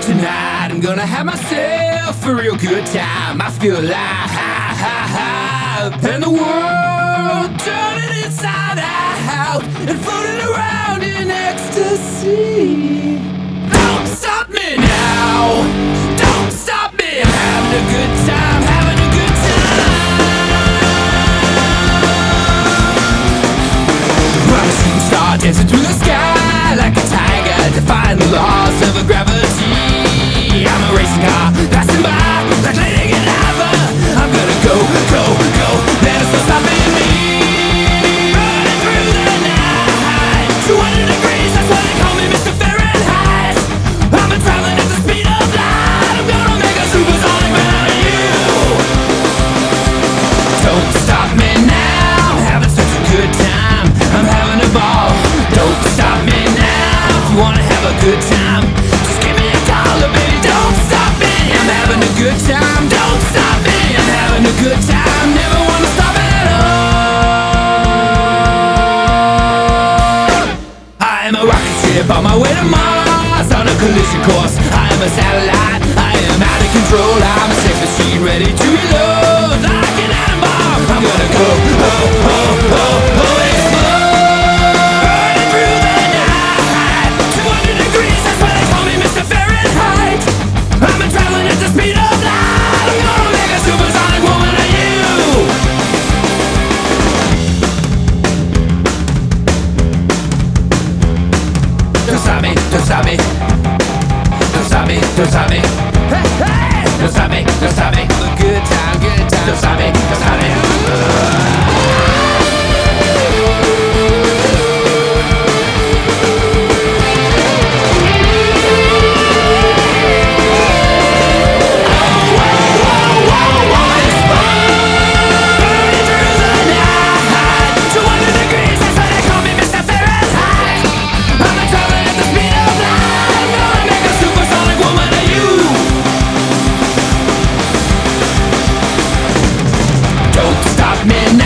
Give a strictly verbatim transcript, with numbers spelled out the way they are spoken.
Tonight I'm gonna have myself a real good time. I feel alive, and the world turning inside out and floating around in ecstasy. Don't stop me now, don't stop me. I'm having a good time, having a good time. I'm a shooting star dancing through the sky like a tiger, defying the laws of a gravity. I'm a racing car passing by like Lady Godiva. I'm gonna go, go, go, there's no stopping me. Running through the night, two hundred degrees, that's why they call me Mister Fahrenheit. I'm traveling at the speed of light. I'm gonna make a supersonic man out of you. Don't stop me now, having such a good time. I'm having a ball. Don't stop me now, if you wanna have a good time, just give me a call, baby. Don't stop me, I'm having a good time. Don't stop me, I'm having a good time. Never wanna stop at all. I am a rocket ship on my way to Mars, on a collision course. I am a satellite, I am out of control. I'm a sex machine ready to reload like an atom bomb. I'm gonna go, oh, oh, oh, oh, explode. Burning through the night, two hundred degrees, that's why they call me Mister Fahrenheit. I'm traveling at the speed of light. I'm gonna make a supersonic woman of you. Don't stop me, don't stop me. Don't stop me, don't stop me. Hey, hey! Don't stop me, don't stop me. Have a good time, good time. Don't stop me, don't stop me. Me